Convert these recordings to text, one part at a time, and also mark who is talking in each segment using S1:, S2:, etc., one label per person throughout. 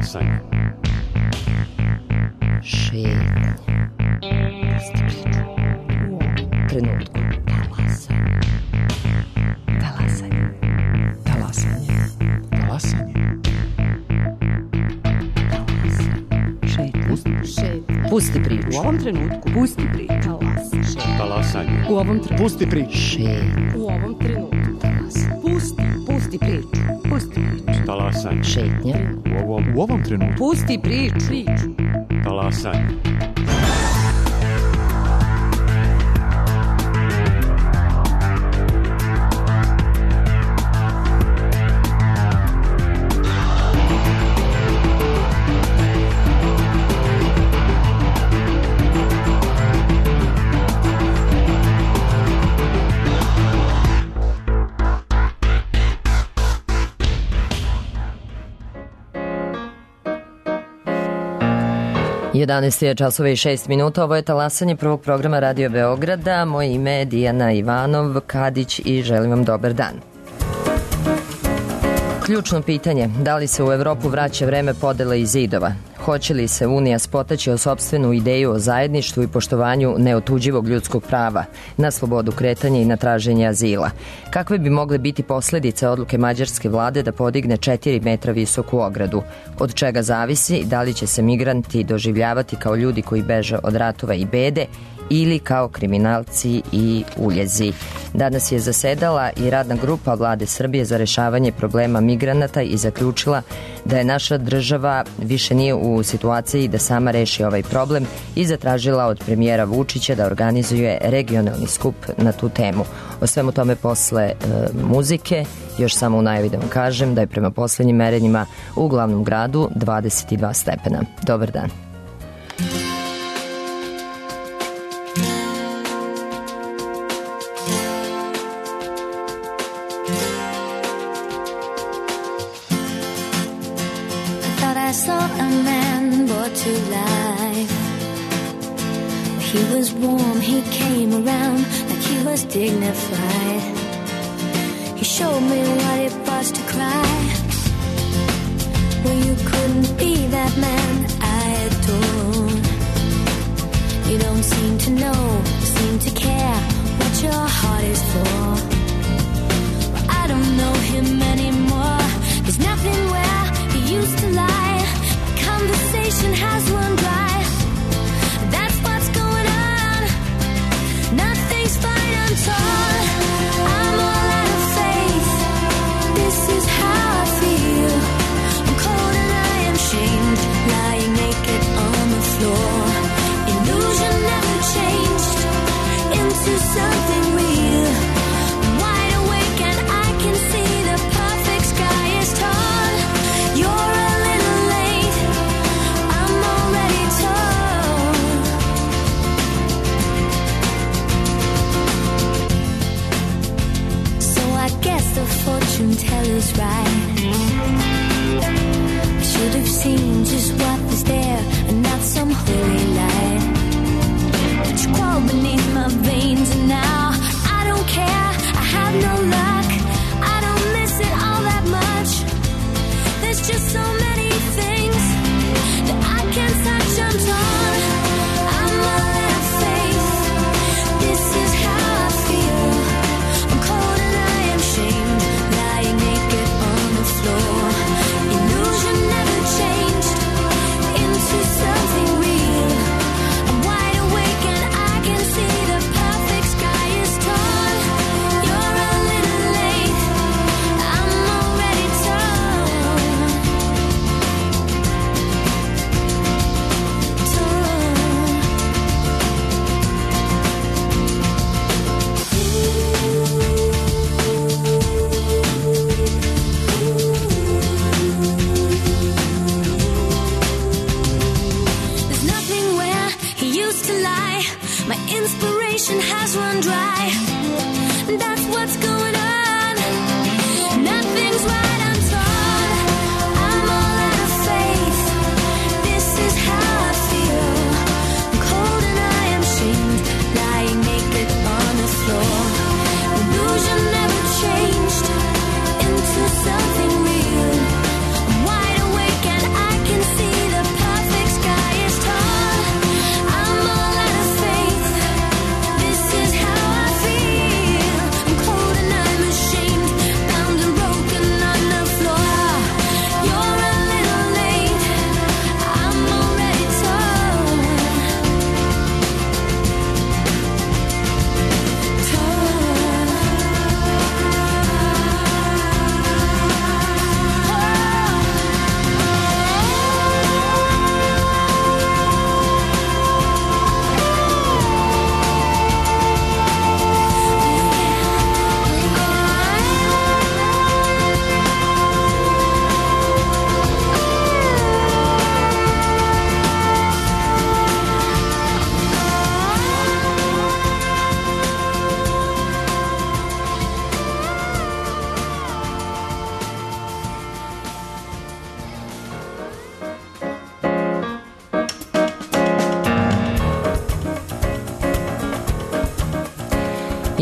S1: Talasanje.
S2: Šetanje. Trenutku. Talasanje. Talasanje.
S3: Talasanje.
S2: Pusti priču.
S4: U ovom trenutku. Pusti priču.
S1: Talasanje.
S4: U ovom trenutku.
S3: Pusti priču.
S4: U ovom trenutku. Pusti priču. Pusti priču.
S1: Talasanje.
S2: Šetnja.
S3: U ovom trenutku.
S4: Pusti priču.
S1: Talasanje.
S2: Je 11:06. Ovo je Talasanje prvog programa Radio Beograda. Moje ime je Dijana Ivanov Kadić i želim vam dobar dan. Ključno pitanje, da li se u Evropu vraća vreme podele i zidova? Hoće li se Unija spotaći o sopstvenu ideju o zajedništvu i poštovanju neotuđivog ljudskog prava na slobodu kretanja i na traženje azila? Kakve bi mogle biti posledice odluke mađarske vlade da podigne 4 metra visoku ogradu? Od čega zavisi da li će se migranti doživljavati kao ljudi koji beže od ratova i bede ili kao kriminalci i uljezi? Danas je zasedala i radna grupa Vlade Srbije za rešavanje problema migranata i zaključila da je naša država više nije u situaciji da sama reši ovaj problem i zatražila od premijera Vučića da organizuje regionalni skup na tu temu. O svemu tome posle muzike, još samo u najavi da vam kažem da je prema poslednjim merenjima u glavnom gradu 22 stepena. Dobar dan.
S5: He was warm, he came around like he was dignified. He showed me what it was to cry. Well, you couldn't be that man I adore. You don't seem to know, seem to care what your heart is for. Well, I don't know him anymore. There's nothing where he used to lie. My conversation has run dry. That's what's going on. Nothing's fine, I'm torn. I'm all out of faith. This is how I feel. I'm cold and I am shamed, lying naked on the floor. Illusion never changed into something real. I'm wide awake and I can see the perfect sky is tall. You're a little late, I'm already told. So I guess the fortune teller's right. I should have seen just what was there and not some holy light. But you crawl beneath my veins and now I don't care, I have no luck. I don't miss it all that much. There's just so many things that I can't touch, I'm torn. I'm all out of faith. This is how I feel. I'm cold and I am shamed, lying naked on the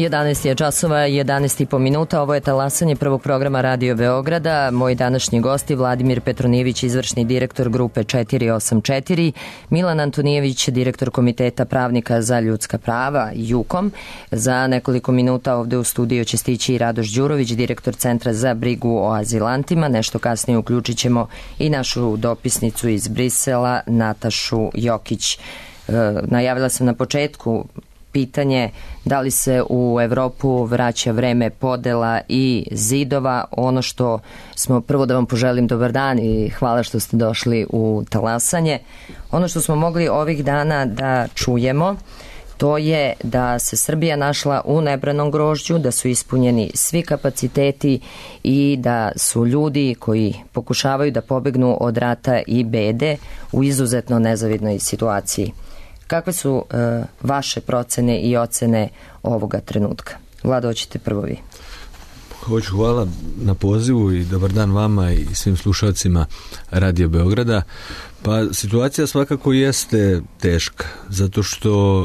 S2: 11 je časova, 11,5 minuta. Ovo je talasanje prvog programa Radio Beograda. Moj današnji gosti Vladimir Petronijević, izvršni direktor grupe 484, Milan Antonijević, direktor Komiteta pravnika za ljudska prava JUKOM. Za nekoliko minuta ovde u studiju će stići i Radoš Đurović, direktor Centra za brigu o azilantima. Nešto kasnije uključit ćemo i našu dopisnicu iz Brisela, Natašu Jokić. Najavila sam na početku pitanje da li se u Evropu vraća vreme podela i zidova. Ono što smo, prvo da vam poželim dobar dan i hvala što ste došli u talasanje. Ono što smo mogli ovih dana da čujemo, to je da se Srbija našla u nebranom grožđu, da su ispunjeni svi kapaciteti i da su ljudi koji pokušavaju da pobegnu od rata i bede u izuzetno nezavidnoj situaciji. Kakve su vaše procene i ocene ovoga trenutka? Vlado, hoćete prvo vi.
S6: Hoću, hvala na pozivu i dobar dan vama i svim slušalcima Radio Beograda. Pa situacija svakako jeste teška, zato što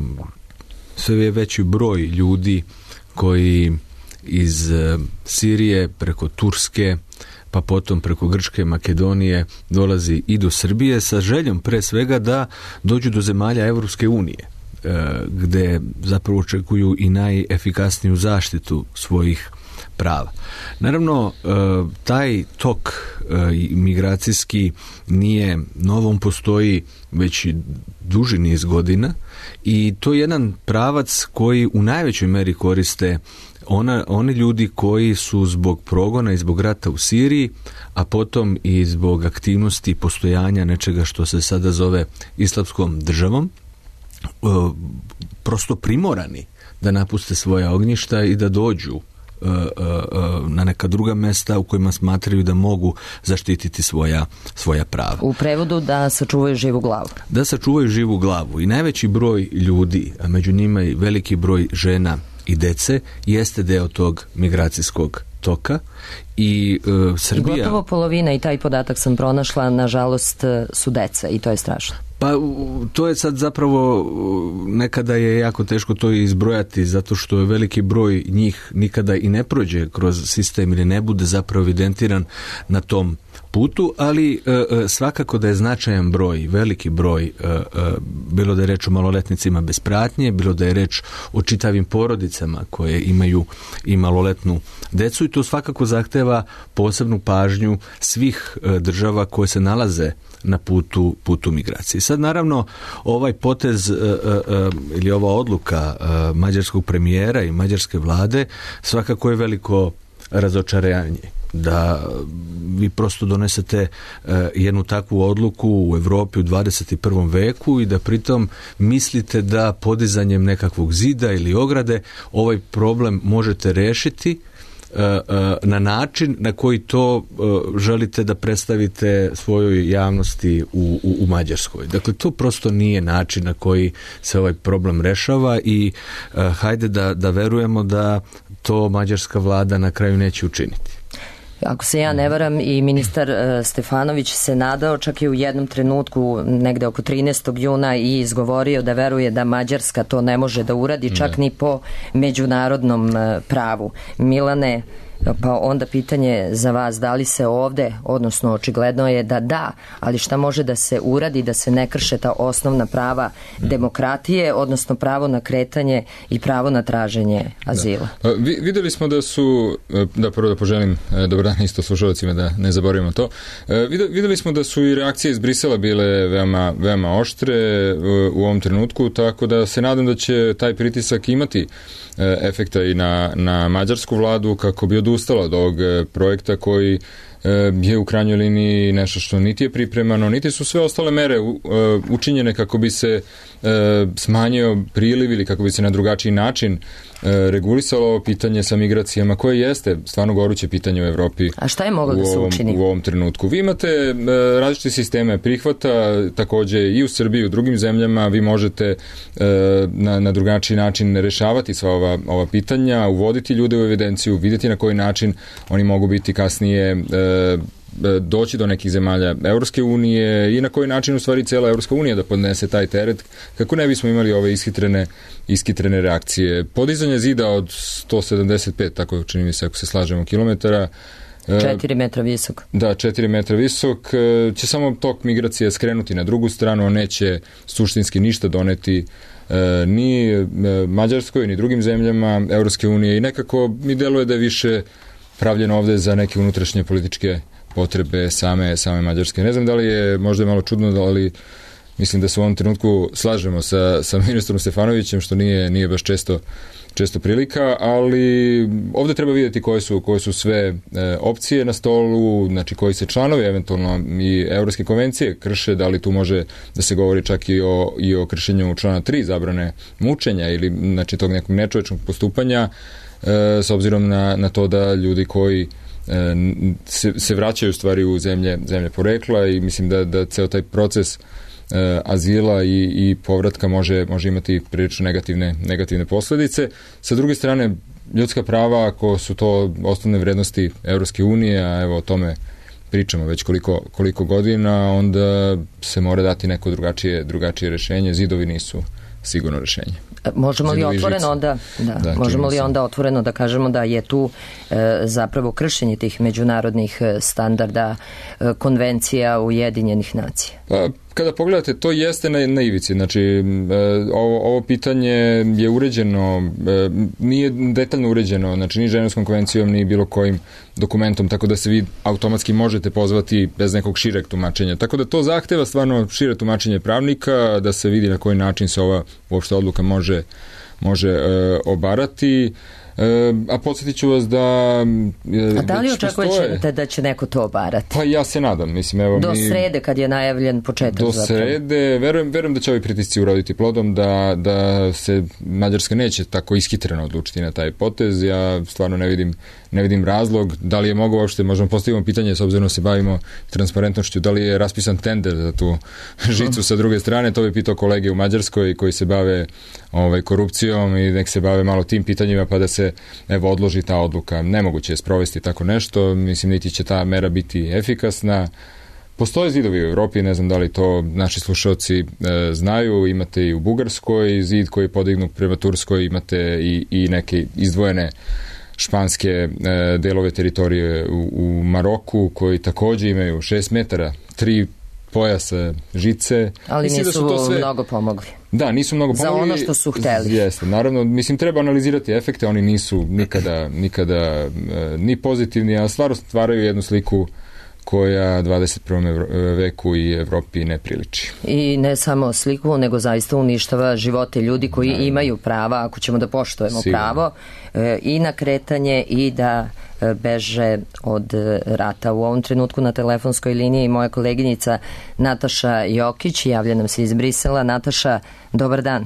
S6: sve je veći broj ljudi koji iz Sirije preko Turske, pa potom preko Grčke, Makedonije dolazi i do Srbije sa željom pre svega da dođu do zemalja Evropske unije, gde zapravo očekuju i najefikasniju zaštitu svojih prava. Naravno, taj tok migracijski nije novom, postoji već duži niz godina i to je jedan pravac koji u najvećoj meri koriste oni ljudi koji su zbog progona i zbog rata u Siriji, a potom i zbog aktivnosti postojanja nečega što se sada zove islamskom državom, prosto primorani da napuste svoja ognjišta i da dođu na neka druga mesta u kojima smatraju da mogu zaštititi svoja prava.
S2: U prevodu da sačuvaju živu glavu.
S6: Da sačuvaju živu glavu i najveći broj ljudi, a među njima i veliki broj žena i dece, jeste deo tog migracijskog toka i Srbija...
S2: I gotovo polovina, i taj podatak sam pronašla, nažalost su deca i to je strašno.
S6: Pa to je sad zapravo, nekada je jako teško to izbrojati, zato što je veliki broj njih nikada i ne prođe kroz sistem ili ne bude zapravo evidentiran na tom putu, ali svakako da je značajan broj, veliki broj, bilo da je reč o maloletnicima bez pratnje, bilo da je reč o čitavim porodicama koje imaju i maloletnu decu, i to svakako zahteva posebnu pažnju svih država koje se nalaze na putu migracije. Sad naravno ovaj potez ili ova odluka mađarskog premijera i mađarske vlade svakako je veliko razočaranje, da vi prosto donesete jednu takvu odluku u Evropi u 21. veku i da pritom mislite da podizanjem nekakvog zida ili ograde ovaj problem možete rešiti na način na koji to želite da predstavite svojoj javnosti u Mađarskoj. Dakle, to prosto nije način na koji se ovaj problem rešava i hajde da verujemo da to mađarska vlada na kraju neće učiniti.
S2: Ako se ja ne varam, i ministar Stefanović se nadao čak i u jednom trenutku, negde oko 13. juna, i izgovorio da veruje da Mađarska to ne može da uradi, čak ni po međunarodnom pravu. Milane, pa onda pitanje za vas, da li se ovde, odnosno očigledno je da, ali šta može da se uradi da se ne krše ta osnovna prava demokratije, odnosno pravo na kretanje i pravo na traženje azila?
S7: Da. Videli smo da su, da prvo da poželim dobar dan isto slušalcima, da ne zaboravimo to, videli smo da su i reakcije iz Brisela bile veoma oštre u ovom trenutku, tako da se nadam da će taj pritisak imati efekta i na mađarsku vladu kako bi odustala od ovog projekta koji je u krajnjoj liniji nešto što niti je pripremano, niti su sve ostale mere učinjene kako bi se smanjio priliv ili kako bi se na drugačiji način regulisalo ovo pitanje sa migracijama, koje jeste stvarno goruće pitanje u Evropi.
S2: A šta je moglo da se učini?
S7: U ovom trenutku. Vi imate različite sisteme prihvata, takođe i u Srbiji i u drugim zemljama. Vi možete na drugačiji način rešavati sva ova pitanja, uvoditi ljude u evidenciju, vidjeti na koji način oni mogu biti kasnije doći do nekih zemalja Evropske unije i na koji način u stvari cijela Evropska unija da podnese taj teret, kako ne bismo imali ove ishitrene reakcije. Podizanje zida od 175, tako čini mi se ako se slažemo, kilometara,
S2: 4 metra visok.
S7: Da, 4 metra visok, će samo tok migracije skrenuti na drugu stranu, on neće suštinski ništa doneti ni Mađarskoj, ni drugim zemljama Evropske unije i nekako mi deluje da je više pravljeno ovde za neke unutrašnje političke potrebe same Mađarske. Ne znam da li je možda malo čudno, ali mislim da se u ovom trenutku slažemo sa ministrom Stefanovićem, što nije baš često prilika, ali ovde treba vidjeti koje su sve opcije na stolu, znači koji se članovi eventualno i Evropske konvencije krše, da li tu može da se govori čak i o kršenju člana 3 zabrane mučenja ili znači tog nekog nečovečnog postupanja, s obzirom na to da ljudi koji se vraćaju u stvari u zemlje porekla i mislim da ceo taj proces azila i povratka može imati prilično negativne posljedice. Sa druge strane, ljudska prava, ako su to osnovne vrednosti Evropske unije, a evo o tome pričamo već koliko godina, onda se mora dati neko drugačije rešenje. Zidovi nisu sigurno rešenje.
S2: Možemo li onda otvoreno da kažemo da je tu zapravo kršenje tih međunarodnih standarda, konvencija Ujedinjenih nacija?
S7: Pa, kada pogledate, to jeste na ivici. Znači, ovo pitanje je uređeno, nije detaljno uređeno, znači ni Ženevskom konvencijom, ni bilo kojim dokumentom, tako da se vi automatski možete pozvati bez nekog šireg tumačenja. Tako da to zahteva stvarno šire tumačenje pravnika, da se vidi na koji način se ova uopšte odluka može obarati. A podsjetit ću vas da...
S2: A da li očekujete da će neko to obarati?
S7: Pa ja se nadam. Mislim, evo,
S2: do srede kad je najavljen početak.
S7: Do srede. Verujem da će ovi pritisci uroditi plodom, da se Mađarska neće tako ishitreno odlučiti na taj potez. Ja stvarno ne vidim razlog. Da li je mogo uopšte, možemo postavimo pitanje, s obzirom da se bavimo transparentnošću, da li je raspisan tender za tu žicu sa druge strane. To bi pitao kolege u Mađarskoj koji se bave korupcijom i nek se bave malo tim pitanjima pa da se odloži ta odluka. Nemoguće je sprovesti tako nešto, mislim niti će ta mera biti efikasna. Postoje zidovi u Evropi, ne znam da li to naši slušalci znaju, imate i u Bugarskoj zid koji je podignut prema Turskoj, imate i neke izdvojene španske delove teritorije u Maroku koji takođe imaju 6 metara, 3 pojasa žice.
S2: Ali mislim nisu mnogo pomogli.
S7: Da, nisu mnogo pomogli.
S2: Za ono što su hteli.
S7: Jeste, naravno, mislim, treba analizirati efekte, oni nisu nikada ni pozitivni, a stvaraju jednu sliku koja 21. veku i Evropi ne priliči.
S2: I ne samo sliku, nego zaista uništava živote ljudi koji imaju prava, ako ćemo da poštujemo pravo, i na kretanje i da beže od rata. U ovom trenutku na telefonskoj liniji moja koleginica Nataša Jokić, javlja nam se iz Brisela. Nataša, dobar dan.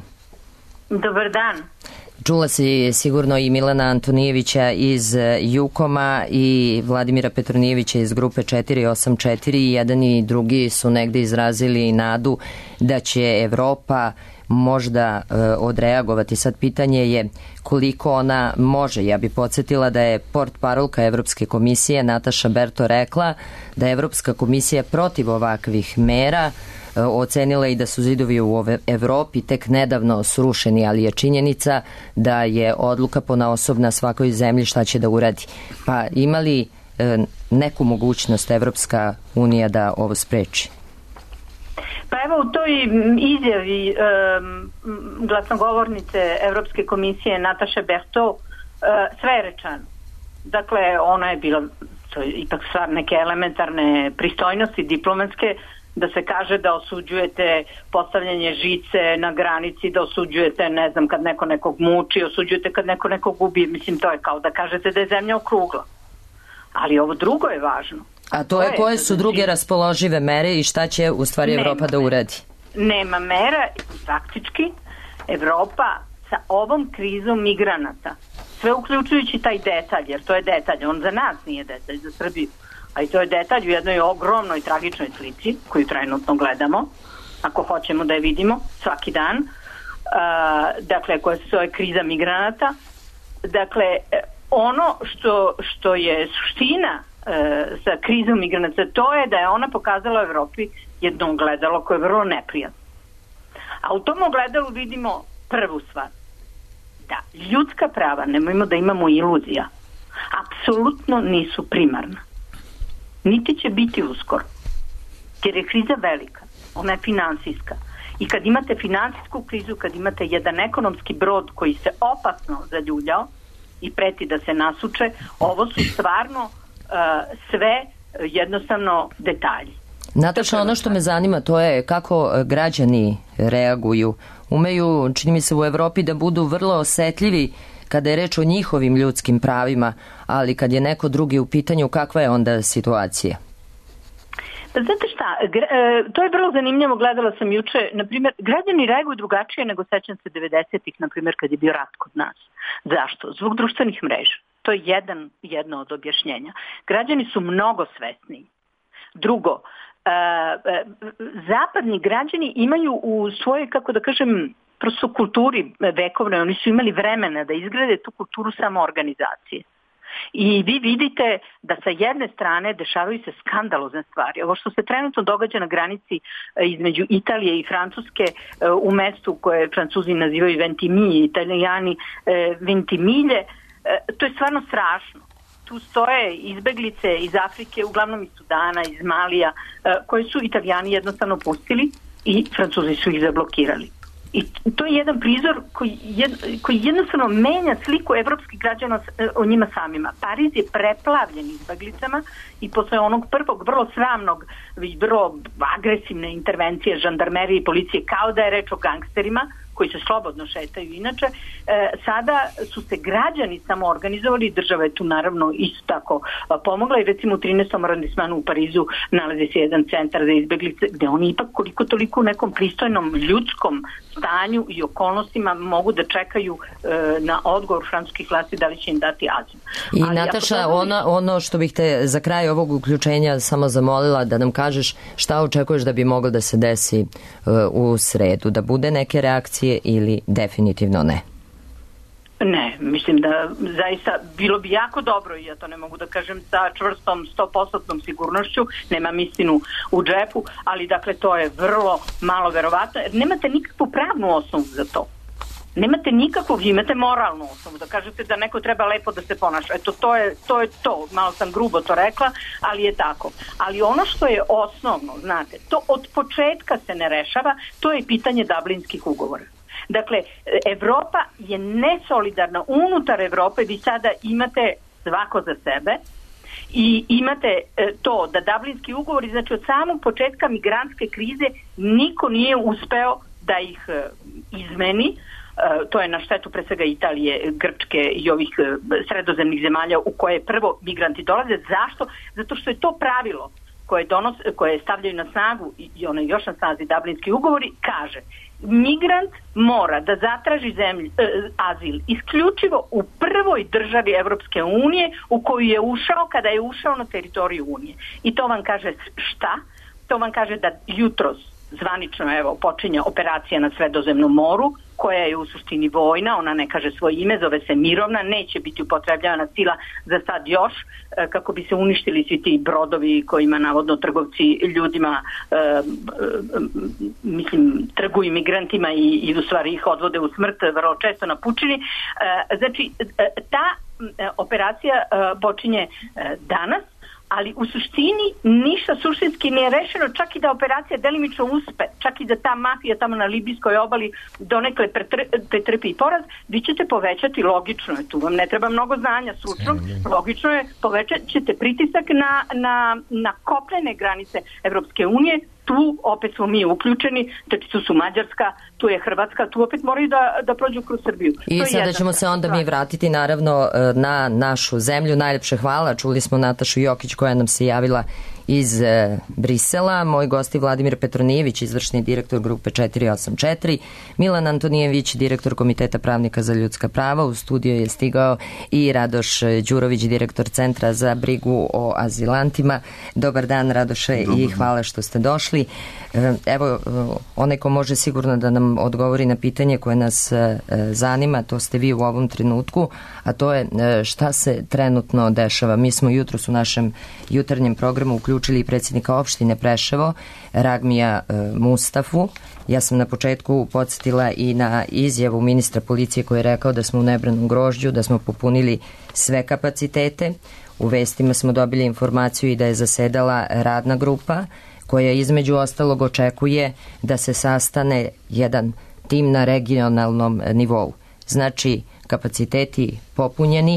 S8: Dobar dan.
S2: Čula si sigurno i Milana Antonijevića iz Jukoma i Vladimira Petronijevića iz grupe 484. Jedan i drugi su negde izrazili nadu da će Evropa možda odreagovati. Sad pitanje je koliko ona može. Ja bih podsjetila da je portparolka Evropske komisije Nataša Berto rekla da je Evropska komisija protiv ovakvih mera, ocenila i da su zidovi u Evropi tek nedavno srušeni, ali je činjenica da je odluka ponaosob na svakoj zemlji šta će da uradi. Pa ima li neku mogućnost Evropska unija da ovo spreči?
S8: Pa evo u toj izjavi glasnogovornice Evropske komisije Nataše Berto sve je rečeno. Dakle, ona je bila, to je ipak stvar neke elementarne pristojnosti diplomatske, da se kaže da osuđujete postavljanje žice na granici, da osuđujete, ne znam, kad neko nekog muči, osuđujete kad neko nekog ubije. Mislim, to je kao da kažete da je zemlja okrugla. Ali ovo drugo je važno.
S2: A to je koje su druge raspoložive mere i šta će u stvari Evropa da uradi?
S8: Nema mera i praktički Evropa sa ovom krizom migranata, sve uključujući taj detalj, jer to je detalj, on za nas nije detalj, za Srbiju, ali to je detalj u jednoj ogromnoj tragičnoj slici koju trenutno gledamo, ako hoćemo da je vidimo svaki dan, dakle koja se zove kriza migranata. Dakle, ono što je suština sa krizom migranata, to je da je ona pokazala Evropi jedno ogledalo koje je vrlo neprijatno. A u tom ogledalu vidimo prvu stvar, da ljudska prava, nemojmo da imamo iluzija, apsolutno nisu primarna. Niti će biti uskoro. Jer je kriza velika, ona je finansijska. I kad imate finansijsku krizu, kad imate jedan ekonomski brod koji se opasno zaljuljao i preti da se nasuče, ovo su stvarno sve jednostavno detalji.
S2: Nataša, ono što me zanima to je kako građani reaguju. Umeju, čini mi se, u Evropi da budu vrlo osetljivi kada je reč o njihovim ljudskim pravima, ali kad je neko drugi u pitanju, kakva je onda situacija?
S8: Znate šta, to je vrlo zanimljivo, gledala sam juče, na primjer, građani reaguju drugačije nego sećam se 90-ih, na primjer, kad je bio rat kod nas. Zašto? Zbog društvenih mreža. To je jedno od objašnjenja. Građani su mnogo svesniji. Drugo, zapadni građani imaju u svojoj, kako da kažem, prosto kulturi vekovnoj, oni su imali vremena da izgrade tu kulturu samoorganizacije. I vi vidite da sa jedne strane dešavaju se skandalozne stvari. Ovo što se trenutno događa na granici između Italije i Francuske u mestu koje Francuzi nazivaju Ventimiglia, Italijani Ventimiglie, to je stvarno strašno. Tu stoje izbeglice iz Afrike, uglavnom iz Sudana, iz Malija, koje su Italijani jednostavno pustili i Francuzi su ih zablokirali. I to je jedan prizor koji jednostavno menja sliku evropskih građana o njima samima. Pariz je preplavljen izbeglicama i posle onog prvog vrlo sramnog, vrlo agresivne intervencije žandarmerije i policije, kao da je reč o gangsterima koji se slobodno šetaju inače, sada su se građani samo organizovali, država je tu naravno isto tako pomogla i recimo u 13. arondismanu u Parizu nalazi se jedan centar za izbeglice gde oni ipak koliko toliko u nekom pristojnom ljudskom stanju i okolnostima mogu da čekaju na odgovor francuskih vlasti da li će im dati azil.
S2: I ali Nataša, ono što bih te za kraj ovog uključenja samo zamolila da nam kažeš šta očekuješ da bi moglo da se desi u sredu, da bude neke reakcije ili definitivno ne?
S8: Ne, mislim da zaista bilo bi jako dobro, i ja to ne mogu da kažem sa čvrstom 100% sigurnošću, nemam istinu u džepu, ali dakle to je vrlo malo verovatno, jer nemate nikakvu pravnu osnovu za to. Nemate nikakvu, imate moralnu osnovu, da kažete da neko treba lepo da se ponaša. Eto, to je to, malo sam grubo to rekla, ali je tako. Ali ono što je osnovno, znate, to od početka se ne rešava, to je pitanje Dublinskih ugovora. Dakle, Evropa je nesolidarna. Unutar Evrope vi sada imate svako za sebe i imate to da Dublinski ugovori, znači od samog početka migrantske krize niko nije uspeo da ih izmeni. To je na štetu pre svega Italije, Grčke i ovih sredozemnih zemalja u koje prvo migranti dolaze. Zašto? Zato što je to pravilo koje stavljaju na snagu i one još na snazi Dublinski ugovori, kaže migrant mora da zatraži azil isključivo u prvoj državi Evropske unije u koju je ušao kada je ušao na teritoriju Unije. I to vam kaže šta? To vam kaže da jutros zvanično počinje operacija na Sredozemnom moru, koja je u suštini vojna, ona ne kaže svoje ime, zove se mirovna, neće biti upotrebljavana sila za sad još, kako bi se uništili svi ti brodovi kojima navodno trgovci ljudima trguju migrantima i u stvari ih odvode u smrt, vrlo često na pučini. Znači, ta operacija počinje danas, ali u suštini ništa suštinski nije rešeno, čak i da operacija delimično uspe, čak i da ta mafija tamo na libijskoj obali donekle pretrpi poraz, vi ćete povećati, logično je, tu vam ne treba mnogo znanja stručnog, logično je, povećat ćete pritisak na kopnene granice Evropske unije, tu opet smo mi uključeni, znači tu su Mađarska, tu je Hrvatska, tu opet moraju da prođu kroz Srbiju.
S2: I sada ćemo se onda mi vratiti naravno na našu zemlju. Najlepše hvala, čuli smo Natašu Jokić koja nam se javila iz Brisela. Moj gost je Vladimir Petronijević, izvršni direktor grupe 484, Milan Antonijević, direktor Komiteta pravnika za ljudska prava. U studio je stigao i Radoš Đurović, direktor Centra za brigu o azilantima. Dobar dan, Radoše, i hvala što ste došli. Evo, onaj ko može sigurno da nam odgovori na pitanje koje nas zanima, to ste vi u ovom trenutku, a to je šta se trenutno dešava. Mi smo jutros u našem jutarnjem programu uključili i predsjednika opštine Preševo, Ragmija Mustafu. Ja sam na početku podsjetila i na izjavu ministra policije koji je rekao da smo u nebranom grožđu, da smo popunili sve kapacitete. U vestima smo dobili informaciju i da je zasedala radna grupa koja između ostalog očekuje da se sastane jedan tim na regionalnom nivou. Znači, kapaciteti popunjeni,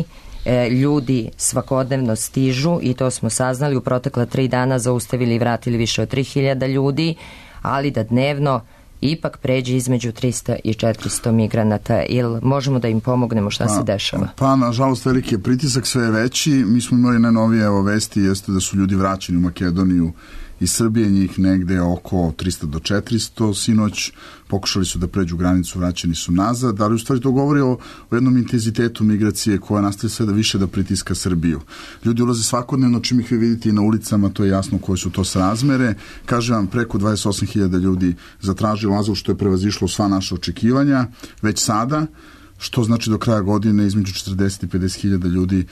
S2: ljudi svakodnevno stižu i to smo saznali u protekla 3 dana, zaustavili i vratili više od 3000 ljudi, ali da dnevno ipak pređe između 300 i 400 migranata. Ili možemo da im pomognemo, šta se dešava?
S9: Pa, nažalost, veliki je pritisak, sve je veći. Mi smo imali najnovije vesti, jeste da su ljudi vraćeni u Makedoniju iz Srbije, njih negde oko 300 do 400, sinoć pokušali su da pređu granicu, vraćeni su nazad, ali u stvari to govori o jednom intenzitetu migracije koja nastaje sve da više da pritiska Srbiju. Ljudi ulaze svakodnevno, čim ih vi vidite i na ulicama, to je jasno koje su to srazmere. Kažem vam, preko 28.000 ljudi zatražilo azil, što je prevazišlo sva naša očekivanja, već sada, što znači do kraja godine između 40 i 50.000 ljudi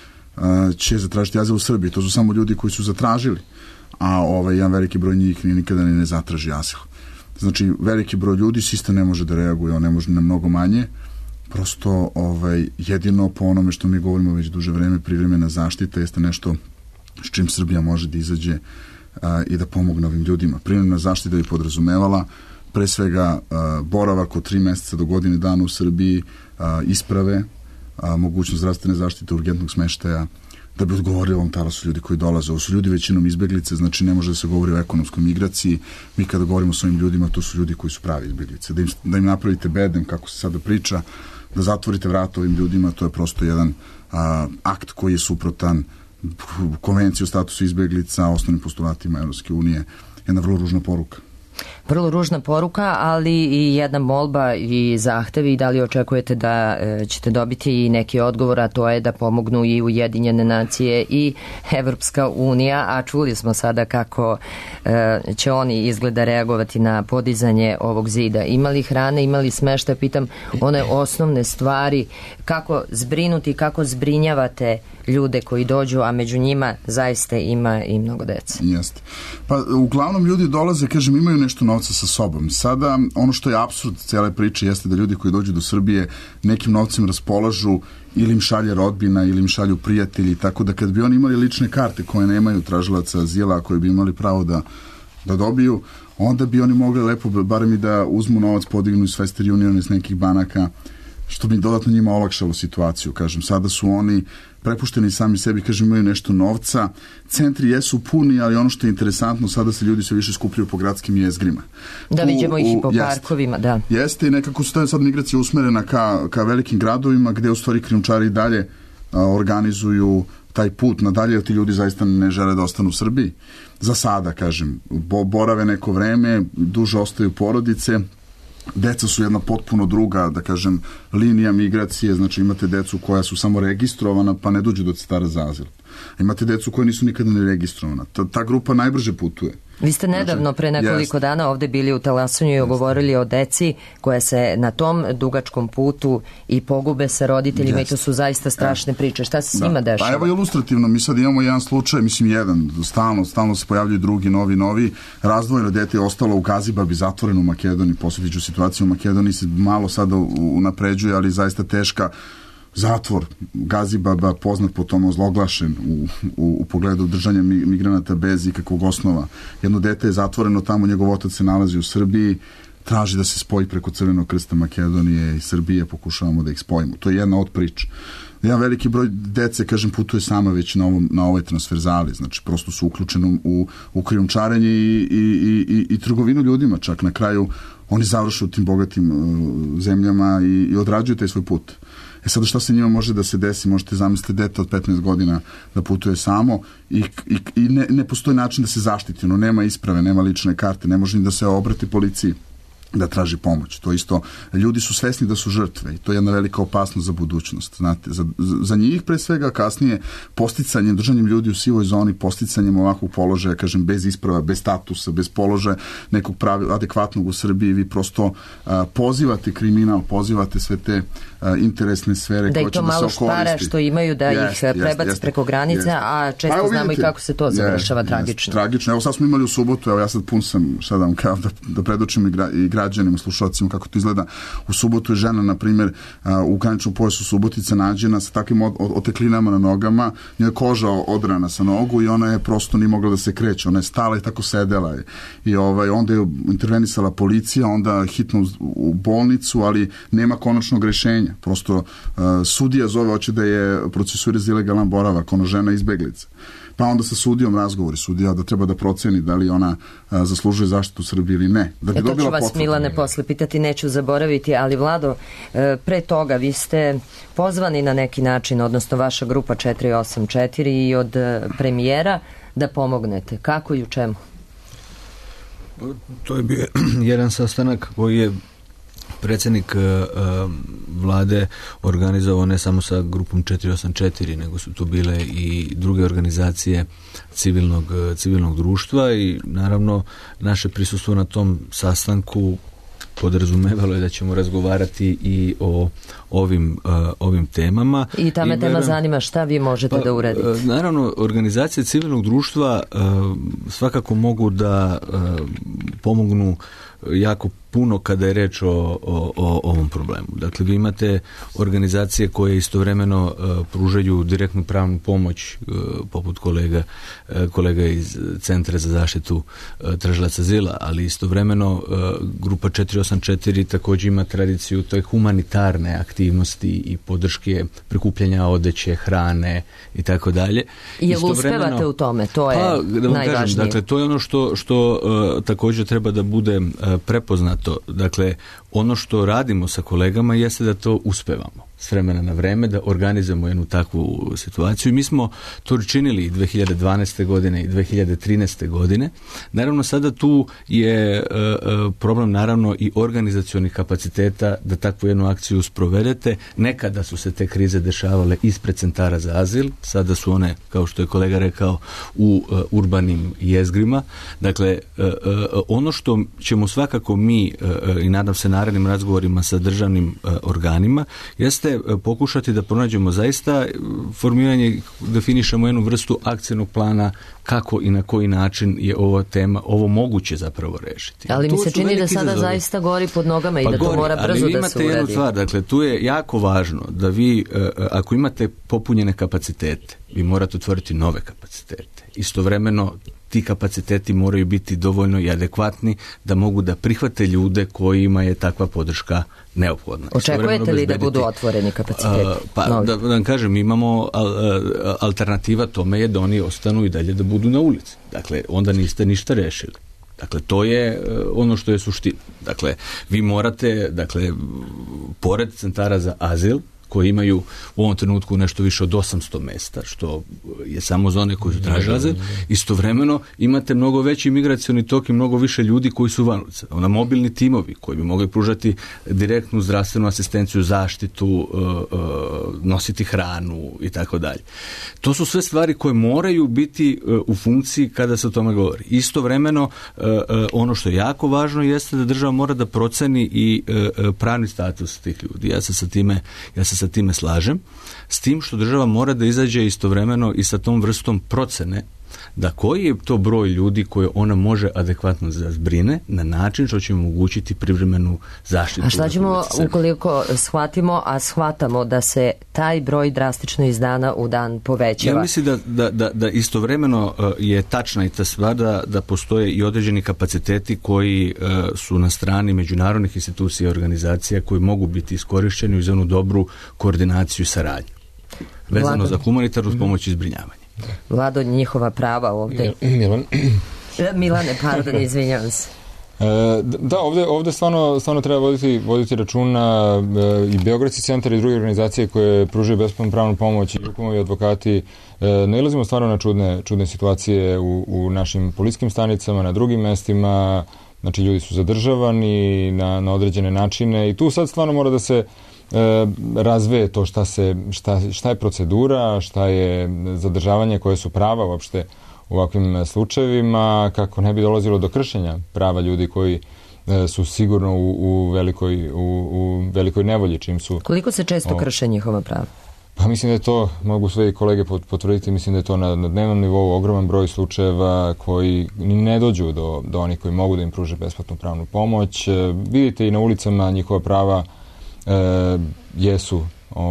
S9: će zatražiti azil u Srbiji. To su samo ljudi koji su zatražili, a jedan veliki broj njih nikada ne zatraži azil. Znači, veliki broj ljudi, sistem ne može da reaguje, on ne može na mnogo manje, prosto jedino po onome što mi govorimo već duže vreme, privremena zaštita jeste nešto s čim Srbija može da izađe i da pomogne ovim ljudima. Privremena zaštita bi podrazumevala pre svega boravak od 3 meseca do godine dana u Srbiji, isprave, mogućnost zdravstvene zaštite, urgentnog smeštaja, da bi odgovorili ovom talasu ljudi koji dolaze. Ovo su ljudi većinom izbeglice, znači ne može da se govori o ekonomskoj migraciji. Mi kada govorimo s ovim ljudima, to su ljudi koji su pravi izbeglice. Da im napravite bedem, kako se sada priča, da zatvorite vrata ovim ljudima, to je prosto jedan akt koji je suprotan konvenciji o statusu izbeglica, osnovnim postulatima Evropske unije. Jedna vrlo ružna poruka.
S2: Vrlo ružna poruka, ali i jedna molba i zahtevi. I da li očekujete da ćete dobiti i neki odgovor, a to je da pomognu i Ujedinjene nacije i Evropska unija, a čuli smo sada kako će oni izgleda reagovati na podizanje ovog zida. Imali hrane, imali smeštaj, pitam one osnovne stvari, kako zbrinuti, kako zbrinjavate ljude koji dođu, a među njima zaista ima i mnogo dece.
S9: Jeste. Pa uglavnom ljudi dolaze, kažem, imaju nešto novca sa sobom. Sada ono što je apsurd cele priče jeste da ljudi koji dođu do Srbije nekim novcem raspolažu, ili im šalje rodbina, ili im šalju prijatelji, tako da kad bi oni imali lične karte koje nemaju tražilaca azila, koje bi imali pravo da dobiju, onda bi oni mogli lepo, barem i da uzmu novac, podignu iz Western Union, iz nekih banaka, što bi dodatno njima olakšalo situaciju. Kažem, sada su oni prepušteni sami sebi, kažem, imaju nešto novca. Centri jesu puni, ali ono što je interesantno, sada se ljudi sve više skupljaju po gradskim jezgrima.
S2: Da vidimo ih i po parkovima, da.
S9: Jeste, i nekako su sad migracija usmerena ka velikim gradovima, gde u stvari krijumčari dalje organizuju taj put nadalje, jer ti ljudi zaista ne žele da ostanu u Srbiji. Za sada, kažem, borave neko vreme, duže ostaju porodice. Deca su jedna potpuno druga, da kažem, linija migracije, znači imate decu koja su samo registrovana pa ne dođu do centara za azil. Imate decu koja nisu nikada ne registrovana. Ta grupa najbrže putuje.
S2: Vi ste nedavno, pre nekoliko dana, ovde bili u Talasanju i govorili o deci koja se na tom dugačkom putu i pogube sa roditeljima i to su zaista strašne priče. Šta se s njima dešava?
S9: Pa evo ilustrativno, mi sad imamo jedan slučaj, mislim jedan, stalno se pojavljaju drugi, novi. Razdvojeno dete je ostalo u Gazibabi, zatvoreno u Makedoniji. Posjetit ću situaciju u Makedoniji, se malo sada unapređuje, ali zaista teška. Zatvor Gazibaba, poznat po tome, ozloglašen u pogledu držanja migranata bez ikakvog osnova. Jedno dete je zatvoreno tamo, njegov otac se nalazi u Srbiji, traži da se spoji preko Crvenog krsta Makedonije i Srbije, pokušavamo da ih spojimo. To je jedna od priča. Jedan veliki broj dece, kažem, putuje sama već na ovoj transferzali, znači prosto su uključeni u krijumčarenje i trgovinu ljudima, čak na kraju oni završe u tim bogatim zemljama i odrađuju taj svoj put. Sada šta se njima može da se desi? Možete zamisliti dete od 15 godina da putuje samo i ne postoji način da se zaštiti. Ono, nema isprave, nema lične karte, ne može ni da se obrati policiji da traži pomoć. To isto, ljudi su svesni da su žrtve i to je jedna velika opasnost za budućnost. Znate, za njih pre svega, kasnije posticanjem, držanjem ljudi u sivoj zoni, posticanjem ovakvog položaja, kažem, bez isprava, bez statusa, bez položaja nekog adekvatnog u Srbiji, vi prosto pozivate kriminal, pozivate sve te interesne sfere
S2: da
S9: koje će da se okoristi.
S2: Da i to malo špara što imaju da ih prebaci preko granica, a često znamo i kako se to završava tragično.
S9: Tragično. Evo sad smo imali u subotu, evo ja sad pun sam, sad vam kao da predočim i građanima, slušalcima kako to izgleda. U subotu je žena, na primjer, u graničnom pojasu Subotice nađena sa takvim oteklinama na nogama, njoj je koža odrana sa nogu i ona je prosto nije mogla da se kreće. Ona je stala i tako sedela. I onda je intervenisala policija, onda hitno u bolnicu, ali nema konačnog rešenja. Prosto sudija zove, hoće da je procesuira za ilegalan boravak, ona žena izbeglica. Pa onda sa sudijom razgovori, sudija da treba da proceni da li ona zaslužuje zaštitu u Srbiji ili ne. Da bi
S2: to ću vas, Milane, posle pitati, neću zaboraviti, ali Vlado, pre toga vi ste pozvani na neki način, odnosno vaša grupa 484 i od premijera da pomognete. Kako i u čemu?
S6: To je bio jedan sastanak koji je predsjednik vlade organizovao ne samo sa grupom 484, nego su tu bile i druge organizacije civilnog društva i naravno naše prisustvo na tom sastanku podrazumevalo je da ćemo razgovarati i o ovim temama.
S2: I ta me tema zanima, šta vi možete da uradite?
S6: Naravno, organizacije civilnog društva svakako mogu da pomognu jako puno kada je reč o ovom problemu. Dakle, vi imate organizacije koje istovremeno pružaju direktnu pravnu pomoć, poput kolega iz Centra za zaštitu tražilaca azila, ali istovremeno grupa 484 također ima tradiciju toj humanitarne aktivnosti i podrške prikupljanja odeće, hrane i tako dalje.
S2: Jel uspevate u tome? To je najvažnije.
S6: Kažem, dakle, to je ono što također treba da bude prepoznato. Dakle, ono što radimo sa kolegama jeste da to uspevamo s vremena na vreme, da organizujemo jednu takvu situaciju i mi smo to činili i 2012. godine i 2013. godine. Naravno, sada tu je problem naravno i organizacionih kapaciteta da takvu jednu akciju sprovedete. Nekada su se te krize dešavale ispred centara za azil, sada su one, kao što je kolega rekao, u urbanim jezgrima. Dakle, ono što ćemo svakako mi i nadam se narednim razgovorima sa državnim organima jeste pokušati da pronađemo zaista formiranje, definišemo jednu vrstu akcijnog plana kako i na koji način je ova tema, ovo moguće zapravo rešiti.
S2: Ali mi se čini da sada zaista gori pod nogama i da to mora brzo da se uradi.
S6: Jednu stvar, dakle, tu je jako važno da vi, ako imate popunjene kapacitete, vi morate otvoriti nove kapacitete. Istovremeno ti kapaciteti moraju biti dovoljno i adekvatni da mogu da prihvate ljude kojima je takva podrška neophodna.
S2: Očekujete li da budu otvoreni kapaciteti?
S6: Pa da vam kažem, imamo alternativa tome je da oni ostanu i dalje da budu na ulici. Dakle, onda niste ništa rešili. Dakle, to je ono što je suština. Dakle, vi morate, dakle, pored centara za azil, koji imaju u ovom trenutku nešto više od 800 mesta, što je samo za one koji su tražili azil. Istovremeno imate mnogo veći migracioni tok i mnogo više ljudi koji su van ulica. Ona mobilni timovi koji bi mogli pružati direktnu zdravstvenu asistenciju, zaštitu, nositi hranu i tako dalje. To su sve stvari koje moraju biti u funkciji kada se o tome govori. Istovremeno, ono što je jako važno jeste da država mora da proceni i pravni status tih ljudi. Ja se sa time slažem, s tim što država mora da izađe istovremeno i sa tom vrstom procene da koji je to broj ljudi koje ona može adekvatno zbrine na način što će omogućiti privremenu zaštitu.
S2: A šta ćemo ukoliko shvatimo, a shvatamo da se taj broj drastično iz dana u dan povećava?
S6: Ja mislim da istovremeno je tačna i ta stvar da postoje i određeni kapaciteti koji su na strani međunarodnih institucija i organizacija koji mogu biti iskorišteni za onu dobru koordinaciju i saradnju. Vezano za humanitarnu pomoć i zbrinjavanje.
S2: Vlado, njihova prava ovdje. Milane, pardon, izvinjavam se.
S7: Da, ovdje stvarno treba voditi računa i Beogradski centar i druge organizacije koje pružaju besplatnu pravnu pomoć i rukomovi advokati. Nailazimo stvarno na čudne situacije u našim policijskim stanicama, na drugim mestima. Znači, ljudi su zadržavani na određene načine i tu sad stvarno mora da se razveje to šta je procedura, šta je zadržavanje, koje su prava uopšte u ovakvim slučajevima, kako ne bi dolazilo do kršenja prava ljudi koji su sigurno u velikoj nevolji čim su... Koliko
S2: se često krše njihova prava?
S7: Pa mislim da je to, mogu sve i kolege potvrditi, mislim da je to na dnevnom nivou ogroman broj slučajeva koji ne dođu do onih koji mogu da im pruže besplatnu pravnu pomoć. Vidite i na ulicama njihova prava jesu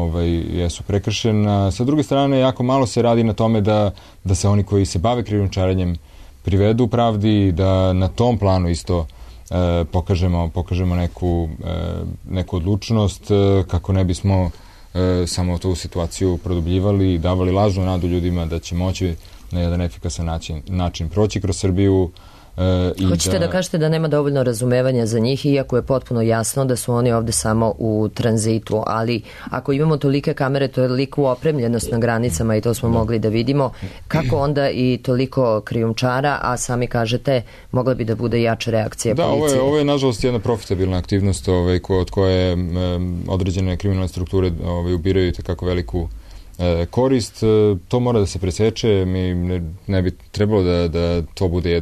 S7: prekršena. Sa druge strane, jako malo se radi na tome da se oni koji se bave krijumčarenjem privedu pravdi, da na tom planu isto pokažemo neku odlučnost kako ne bismo samo tu situaciju produbljivali i davali lažnu nadu ljudima da će moći na jedan efikasan način proći kroz Srbiju.
S2: Hoćete da kažete da nema dovoljno razumevanja za njih, iako je potpuno jasno da su oni ovde samo u tranzitu, ali ako imamo tolike kamere, toliku opremljenost na granicama i to smo mogli da vidimo, kako onda i toliko krijumčara, a sami kažete mogla bi da bude jača reakcija policije?
S7: Da, ovo je nažalost jedna profitabilna aktivnost od koje određene kriminalne strukture ubiraju tako veliku korist. To mora da se preseče, mi ne bi trebalo da to bude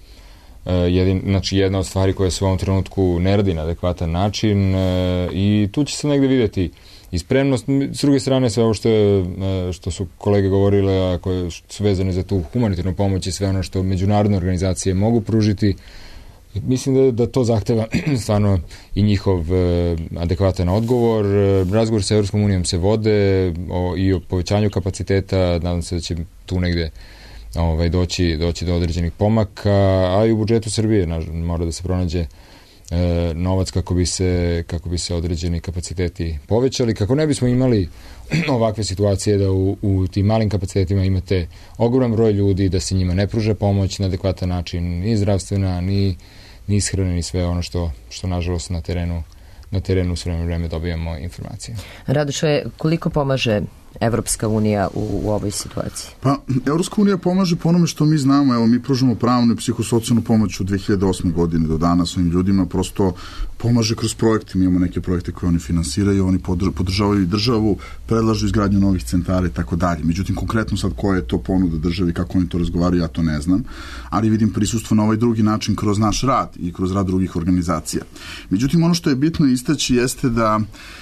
S7: znači jedna od stvari koja se u ovom trenutku ne radi na adekvatan način i tu će se negde vidjeti i spremnost. S druge strane, sve ovo što su kolege govorile, a koje su vezane za tu humanitarnu pomoć i sve ono što međunarodne organizacije mogu pružiti, mislim da to zahteva stvarno i njihov adekvatan odgovor. Razgovor sa Evropskom unijom se vode i o povećanju kapaciteta, nadam se da će tu negde doći do određenih pomaka, a i u budžetu Srbije mora da se pronađe novac kako bi se određeni kapaciteti povećali, kako ne bismo imali ovakve situacije da u tim malim kapacitetima imate ogroman broj ljudi, da se njima ne pruža pomoć na adekvatan način, ni zdravstvena, ni ishrane, ni sve ono što nažalost na terenu s vreme dobijamo informacije.
S2: Radoše, koliko pomaže Evropska unija u ovoj situaciji?
S9: Pa, Evropska unija pomaže po onome što mi znamo. Evo, mi pružamo pravnu i psihosocijalnu pomoć od 2008. godine do danas ovim ljudima, prosto pomaže kroz projekte. Mi imamo neke projekte koje oni finansiraju, oni podržavaju i državu, predlažu izgradnju novih centara i tako dalje. Međutim, konkretno sad koja je to ponuda državi, kako oni to razgovaraju, ja to ne znam, ali vidim prisustvo na ovaj drugi način kroz naš rad i kroz rad drugih organizacija. Međutim, ono što je bitno istaći jeste da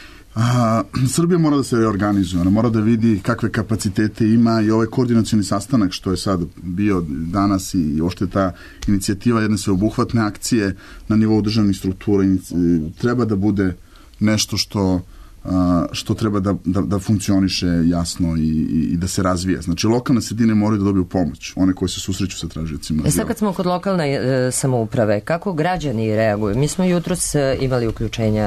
S9: Srbija mora da se reorganizuje, ona mora da vidi kakve kapacitete ima i ovaj koordinacioni sastanak što je sad bio danas i ošte ta inicijativa jedne sveobuhvatne akcije na nivou državnih struktura treba da bude nešto što treba da funkcioniše jasno i da se razvija. Znači, lokalne sredine moraju da dobiju pomoć, one koje se susreću sa tražiocima.
S2: Sad kad smo kod lokalne samouprave, kako građani reaguju? Mi smo jutros imali uključenja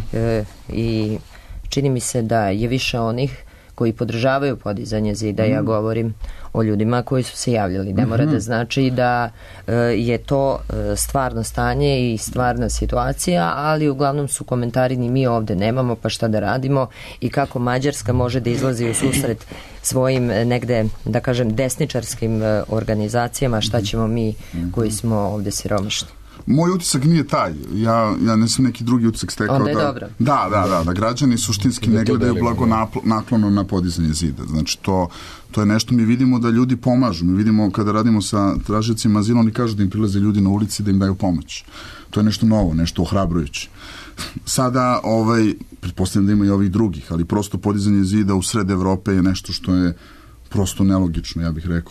S2: i čini mi se da je više onih koji podržavaju podizanje zida, ja govorim o ljudima koji su se javljali. Ne mora da znači da je to stvarno stanje i stvarna situacija, ali uglavnom su komentari ni mi ovde nemamo, pa šta da radimo i kako Mađarska može da izlazi u susret svojim negde, da kažem, desničarskim organizacijama, šta ćemo mi koji smo ovde siromašni.
S9: Moj utisak nije taj. Ja nisam neki drugi utisak stekao.
S2: Onda je dobro.
S9: Da građani suštinski ne gledaju blagonaklono na podizanje zida. Znači, to je nešto, mi vidimo da ljudi pomažu. Mi vidimo kada radimo sa tražiocima azila, oni kažu da im prilaze ljudi na ulici da im daju pomoć. To je nešto novo, nešto ohrabrujuće. Sada, pretpostavljam da ima i ovih drugih, ali prosto podizanje zida u sred Evrope je nešto što je prosto nelogično, ja bih rekao,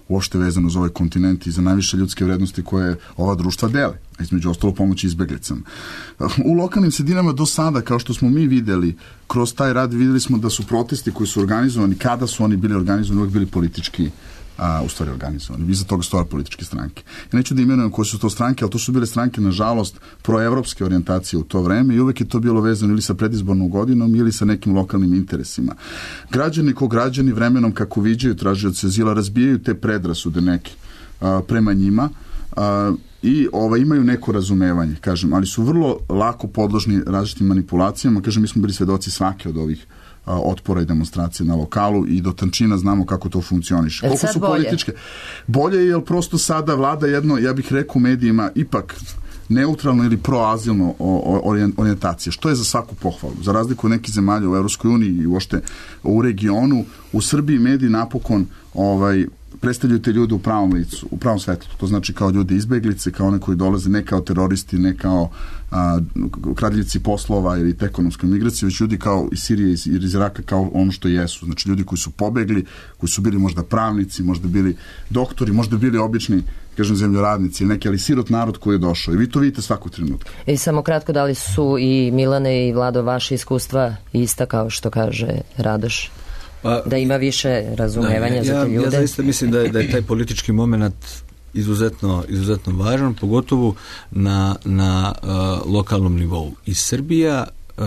S9: uopšte vezano za ovaj kontinent i za najviše ljudske vrednosti koje ova društva dele, a između ostalo pomoći izbeglicama. U lokalnim sredinama do sada, kao što smo mi videli, kroz taj rad videli smo da su protesti koji su organizovani, kada su oni bili organizovani, uvijek bili politički u stvari organizovani. Iza toga stoje političke stranke. Ja neću da imenujem koje su to stranke, ali to su bile stranke, nažalost, proevropske orijentacije u to vreme i uvek je to bilo vezano ili sa predizbornom godinom ili sa nekim lokalnim interesima. Građani ko građani vremenom kako viđaju tražioce azila razbijaju te predrasude neke prema njima i imaju neko razumevanje, kažem, ali su vrlo lako podložni različitim manipulacijama. Kažem, mi smo bili svedoci svake od ovih otpora i demonstracije na lokalu i do tančina znamo kako to funkcioniše.
S2: Koliko su političke?
S9: Bolje je, jer prosto sada vlada jedno, ja bih rekao u medijima, ipak neutralno ili proazilno orijentacije, što je za svaku pohvalu. Za razliku od nekih zemalja u Evropskoj uniji i uopšte u regionu, u Srbiji mediji napokon predstavljaju te ljude u pravom licu, u pravom svetlu. To znači kao ljude izbeglice, kao one koji dolaze ne kao teroristi, ne kao kradljivci poslova ili ekonomske migracije, već ljudi kao iz Sirije i iz Iraka kao ono što jesu. Znači ljudi koji su pobegli, koji su bili možda pravnici, možda bili doktori, možda bili obični, kažem, zemljoradnici ili neki, ali sirot narod koji je došao. I vi to vidite svakog trenutka.
S2: I samo kratko, da li su i Milane i Vlado vaše iskustva ista kao što kaže Radoš? Da ima više razumevanja za te ljude?
S6: Ja zaista mislim da je taj politički moment izuzetno važan, pogotovo na lokalnom nivou. I Srbija